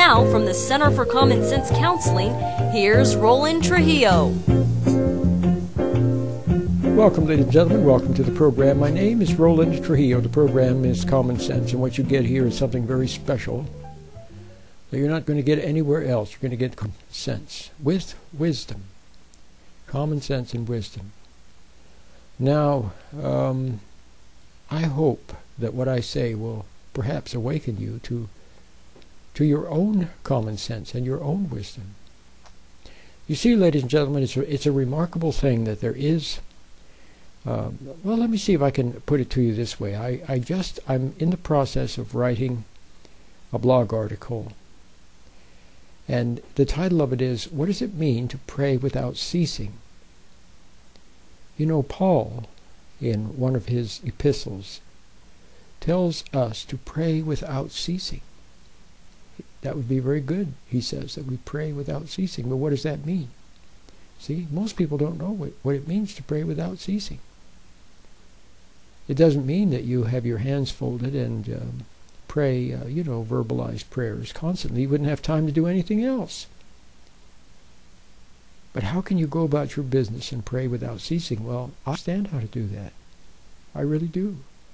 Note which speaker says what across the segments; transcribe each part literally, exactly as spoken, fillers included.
Speaker 1: now, from the Center for Common Sense Counseling, here's Roland Trujillo.
Speaker 2: Welcome, ladies and gentlemen. Welcome to the program. My name is Roland Trujillo. The program is Common Sense, and what you get here is something very special that you're not going to get anywhere else. You're going to get common sense with wisdom. Common sense and wisdom. Now, um, I hope that what I say will perhaps awaken you to to your own common sense and your own wisdom. You see, ladies and gentlemen, it's a, it's a remarkable thing that there is. Um, well, let me see if I can put it to you this way. I, I just I'm in the process of writing a blog article, and the title of it is, "What does it mean to pray without ceasing?" You know, Paul, in one of his epistles, tells us to pray without ceasing. That would be very good, he says, that we pray without ceasing. But what does that mean? See, most people don't know what, what it means to pray without ceasing. It doesn't mean that you have your hands folded and um, pray, uh, you know, verbalized prayers constantly. You wouldn't have time to do anything else. But how can you go about your business and pray without ceasing? Well, I understand how to do that. I really do.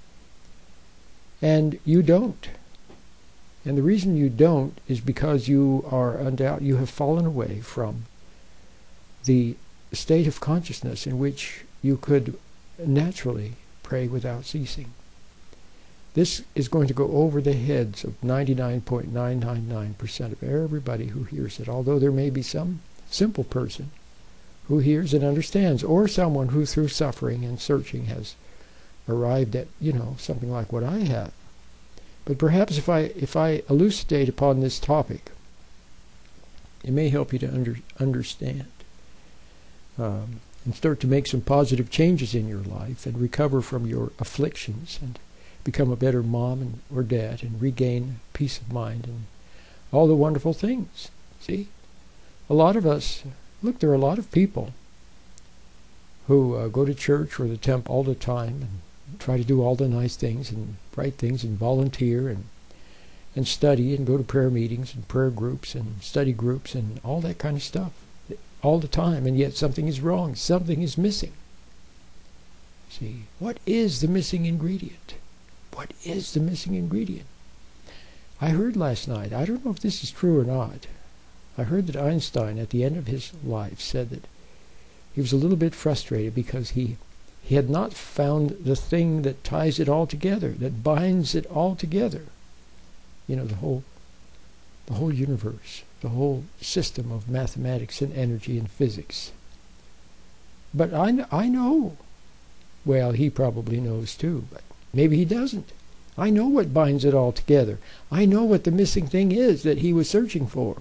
Speaker 2: And you don't. And the reason you don't is because you are undoubt you have fallen away from the state of consciousness in which you could naturally pray without ceasing. This is going to go over the heads of ninety-nine point nine nine nine percent of everybody who hears it, although there may be some simple person who hears and understands, or someone who through suffering and searching has arrived at, you know, something like what I have. But perhaps if I if I elucidate upon this topic, it may help you to under, understand um, and start to make some positive changes in your life and recover from your afflictions and become a better mom and, or dad and regain peace of mind and all the wonderful things. See? A lot of us, look, there are a lot of people who uh, go to church or the temple all the time and try to do all the nice things and right things and volunteer and and study and go to prayer meetings and prayer groups and study groups and all that kind of stuff all the time, and yet something is wrong. Something is missing. See, what is the missing ingredient? What is the missing ingredient? I heard last night, I don't know if this is true or not, I heard that Einstein at the end of his life said that he was a little bit frustrated because he He had not found the thing that ties it all together, that binds it all together. You know, the whole, the whole universe, the whole system of mathematics and energy and physics. But I, I know. Well, he probably knows too, but maybe he doesn't. I know what binds it all together. I know what the missing thing is that he was searching for.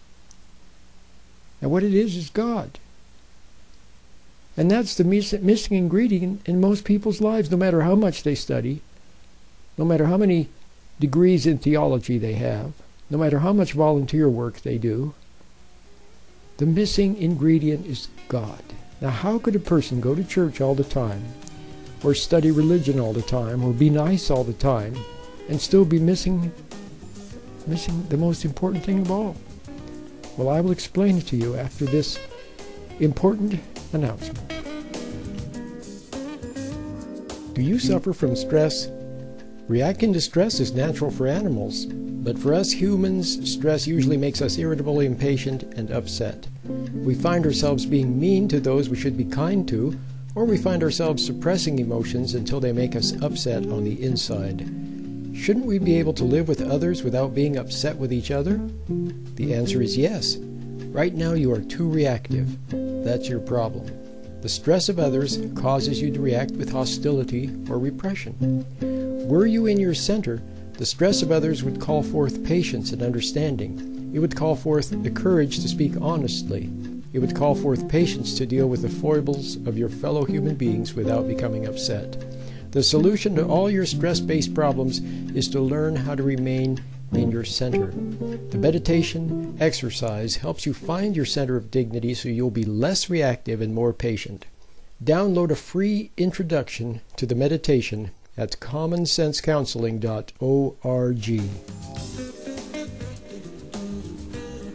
Speaker 2: And what it is is God. And that's the miss- missing ingredient in most people's lives, no matter how much they study, no matter how many degrees in theology they have, no matter how much volunteer work they do. The missing ingredient is God. Now, how could a person go to church all the time, or study religion all the time, or be nice all the time, and still be missing, missing the most important thing of all? Well, I will explain it to you after this important announcement. Do you suffer from stress? Reacting to stress is natural for animals, but for us humans, stress usually makes us irritable, impatient, and upset. We find ourselves being mean to those we should be kind to, or we find ourselves suppressing emotions until they make us upset on the inside. Shouldn't we be able to live with others without being upset with each other? The answer is yes. Right now you are too reactive. That's your problem. The stress of others causes you to react with hostility or repression. Were you in your center, the stress of others would call forth patience and understanding. It would call forth the courage to speak honestly. It would call forth patience to deal with the foibles of your fellow human beings without becoming upset. The solution to all your stress-based problems is to learn how to remain in your center. The meditation exercise helps you find your center of dignity so you'll be less reactive and more patient. Download a free introduction to the meditation at common sense counseling dot org.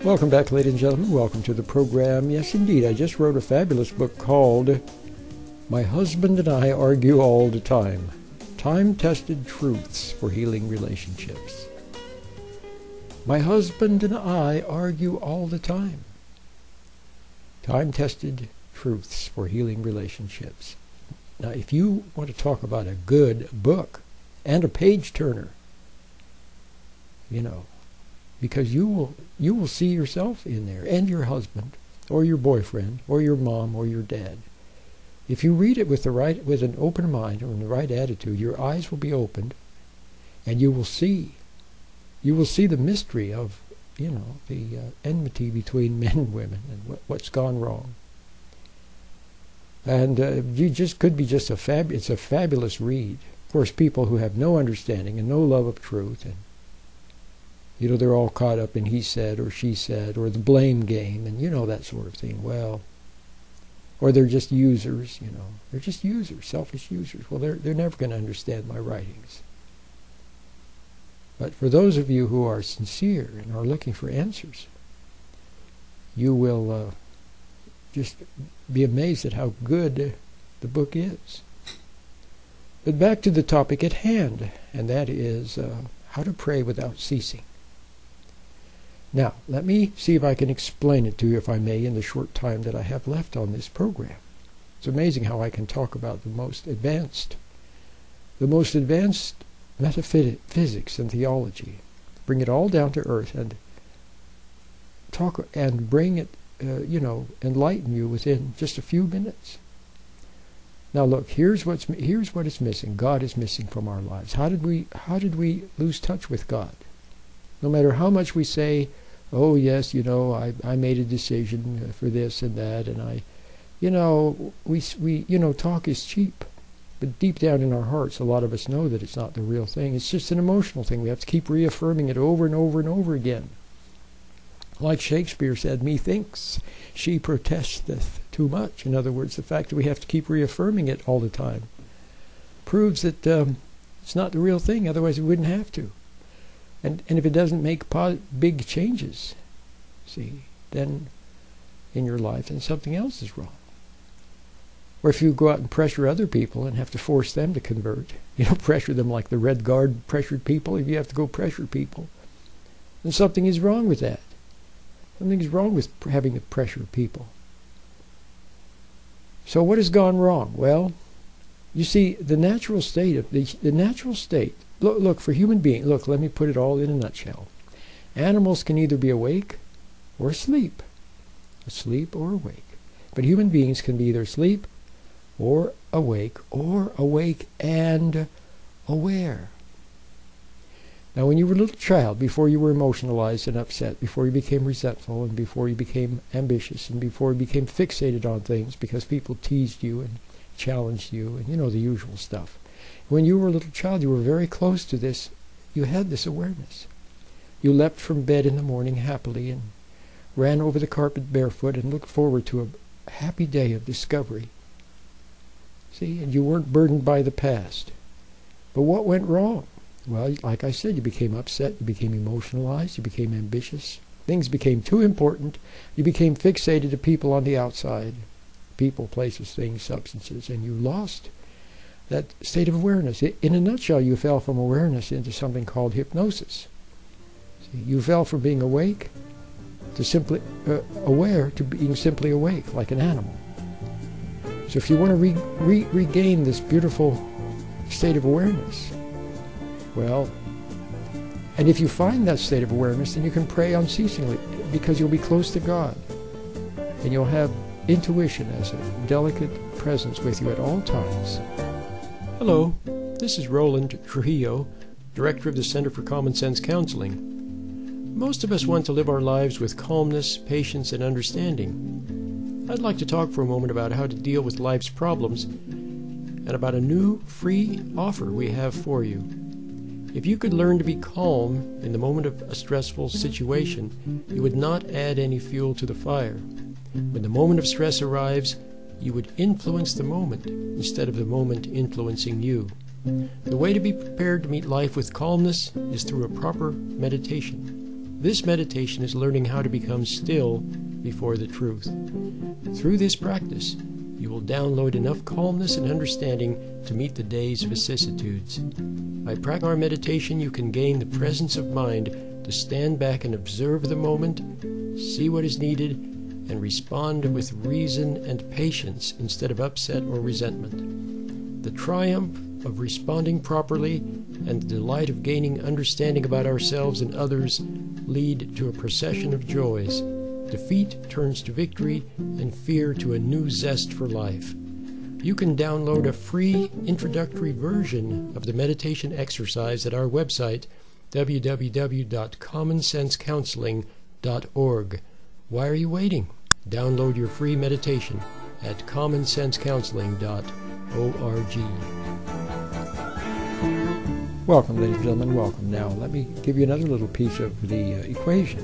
Speaker 2: Welcome back, ladies and gentlemen. Welcome to the program. Yes, indeed, I just wrote a fabulous book called My Husband and I Argue All the Time. Time-Tested Truths for Healing Relationships. My husband and I argue all the time. Time-tested truths for healing relationships. Now, if you want to talk about a good book and a page-turner, you know, because you will you will see yourself in there, and your husband, or your boyfriend, or your mom, or your dad. If you read it with the right, with an open mind or in the right attitude, your eyes will be opened, and you will see, you will see the mystery of, you know, the uh, enmity between men and women and what, what's gone wrong. And uh, you just could be just a fab. It's a fabulous read. Of course, people who have no understanding and no love of truth, and you know, they're all caught up in he said or she said or the blame game, and you know, that sort of thing. Well, or they're just users, you know. They're just users, selfish users. Well, they're they're never going to understand my writings. But for those of you who are sincere and are looking for answers, you will uh, just be amazed at how good the book is. But back to the topic at hand, and that is uh, how to pray without ceasing. Now, let me see if I can explain it to you, if I may, in the short time that I have left on this program. It's amazing how I can talk about the most advanced, the most advanced metaphysics and theology, bring it all down to earth, and talk and bring it, uh, you know, enlighten you within just a few minutes. Now, look, here's what's here's what is missing. God is missing from our lives. How did we how did we lose touch with God? No matter how much we say, oh yes, you know, I, I made a decision for this and that, and I, you know, we, we, you know, talk is cheap. But deep down in our hearts, a lot of us know that it's not the real thing. It's just an emotional thing. We have to keep reaffirming it over and over and over again. Like Shakespeare said, methinks she protesteth too much. In other words, the fact that we have to keep reaffirming it all the time proves that um, it's not the real thing. Otherwise, we wouldn't have to. And and if it doesn't make po- big changes, see, then in your life, then something else is wrong. Or if you go out and pressure other people and have to force them to convert, you know, pressure them like the Red Guard pressured people. If you have to go pressure people, then something is wrong with that. Something is wrong with having to pressure people. So what has gone wrong? Well, you see, the natural state of the the natural state. Look, look, for human beings, look, let me put it all in a nutshell. Animals can either be awake or asleep. Asleep or awake. But human beings can be either asleep or awake, or awake and aware. Now, when you were a little child, before you were emotionalized and upset, before you became resentful, and before you became ambitious, and before you became fixated on things because people teased you and challenged you, and you know, the usual stuff. When you were a little child, you were very close to this. You had this awareness. You leapt from bed in the morning happily and ran over the carpet barefoot and looked forward to a happy day of discovery. See, and you weren't burdened by the past. But what went wrong? Well, like I said, you became upset, you became emotionalized, you became ambitious. Things became too important. You became fixated to people on the outside. People, places, things, substances, and you lost that state of awareness. In a nutshell, you fell from awareness into something called hypnosis. See, you fell from being awake to simply uh, aware to being simply awake, like an animal. So if you want to re re regain this beautiful state of awareness, well, and if you find that state of awareness, then you can pray unceasingly, because you'll be close to God, and you'll have intuition as a delicate presence with you at all times. Hello, this is Roland Trujillo, Director of the Center for Common Sense Counseling. Most of us want to live our lives with calmness, patience, and understanding. I'd like to talk for a moment about how to deal with life's problems and about a new, free offer we have for you. If you could learn to be calm in the moment of a stressful situation, you would not add any fuel to the fire. When the moment of stress arrives, you would influence the moment instead of the moment influencing you. The way to be prepared to meet life with calmness is through a proper meditation. This meditation is learning how to become still before the truth. Through this practice, you will download enough calmness and understanding to meet the day's vicissitudes. By practicing our meditation, you can gain the presence of mind to stand back and observe the moment, see what is needed, and respond with reason and patience instead of upset or resentment. The triumph of responding properly and the delight of gaining understanding about ourselves and others lead to a procession of joys. Defeat turns to victory and fear to a new zest for life. You can download a free introductory version of the meditation exercise at our website, w w w dot common sense counseling dot org. Why are you waiting? Download your free meditation at common sense counseling dot org. Welcome, ladies and gentlemen, welcome. Now, let me give you another little piece of the uh, equation.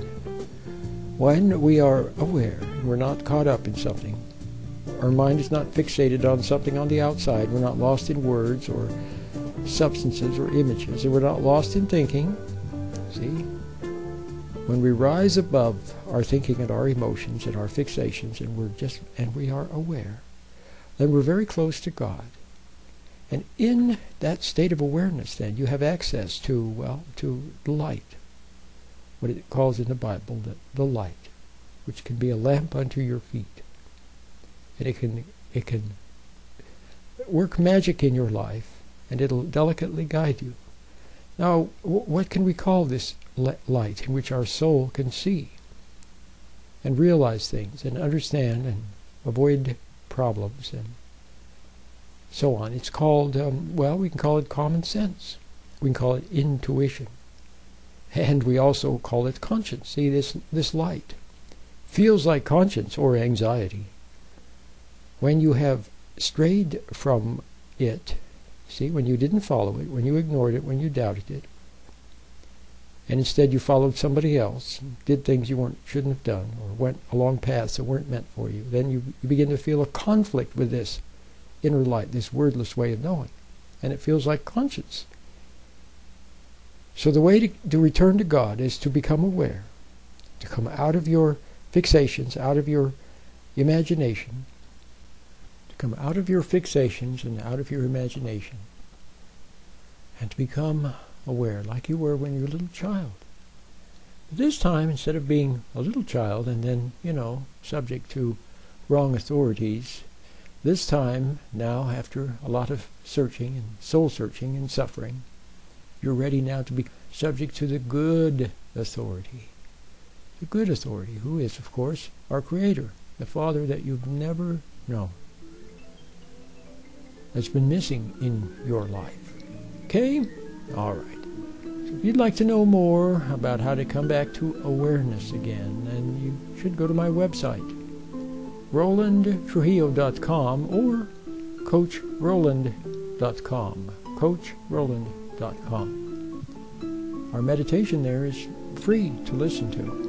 Speaker 2: When we are aware, and we're not caught up in something, our mind is not fixated on something on the outside, we're not lost in words or substances or images, and we're not lost in thinking, see? When we rise above our thinking and our emotions and our fixations, and we're just and we are aware, then we're very close to God. And in that state of awareness, then, you have access to, well, to light. What it calls in the Bible the, the light, which can be a lamp unto your feet. And it can it can work magic in your life, and it'll delicately guide you. Now, w- what can we call this le- light in which our soul can see and realize things and understand and avoid problems and so on? It's called, um, well, we can call it common sense. We can call it intuition. And we also call it conscience. See, this this light feels like conscience or anxiety. When you have strayed from it, see, when you didn't follow it, when you ignored it, when you doubted it, and instead you followed somebody else, did things you weren't shouldn't have done, or went along paths that weren't meant for you, then you, you begin to feel a conflict with this inner light, this wordless way of knowing. And it feels like conscience. So the way to, to return to God is to become aware, to come out of your fixations, out of your imagination, to come out of your fixations and out of your imagination, and to become aware like you were when you were a little child. This time, instead of being a little child and then, you know, subject to wrong authorities, this time, now, after a lot of searching and soul-searching and suffering, you're ready now to be subject to the good authority. The good authority, who is, of course, our Creator, the Father that you've never known, that's been missing in your life. Okay? All right. So if you'd like to know more about how to come back to awareness again, then you should go to my website, roland trujillo dot com or coach roland dot com. coach roland dot com. Our meditation there is free to listen to.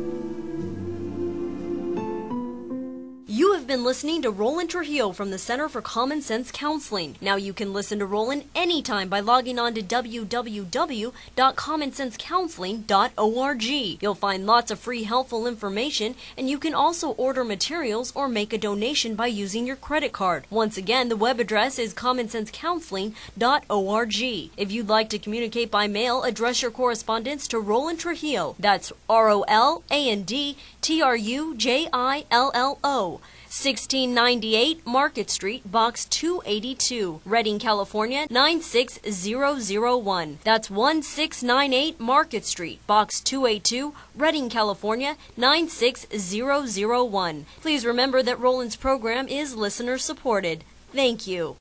Speaker 1: You have been listening to Roland Trujillo from the Center for Common Sense Counseling. Now you can listen to Roland anytime by logging on to w w w dot common sense counseling dot org. You'll find lots of free helpful information, and you can also order materials or make a donation by using your credit card. Once again, the web address is common sense counseling dot org. If you'd like to communicate by mail, address your correspondence to Roland Trujillo. That's R O L A N D T R U J I L L O. sixteen ninety-eight Market Street, Box two eighty-two, Redding, California, nine six zero zero one. That's one six nine eight Market Street, Box two eighty-two, Redding, California, nine six zero zero one. Please remember that Roland's program is listener supported. Thank you.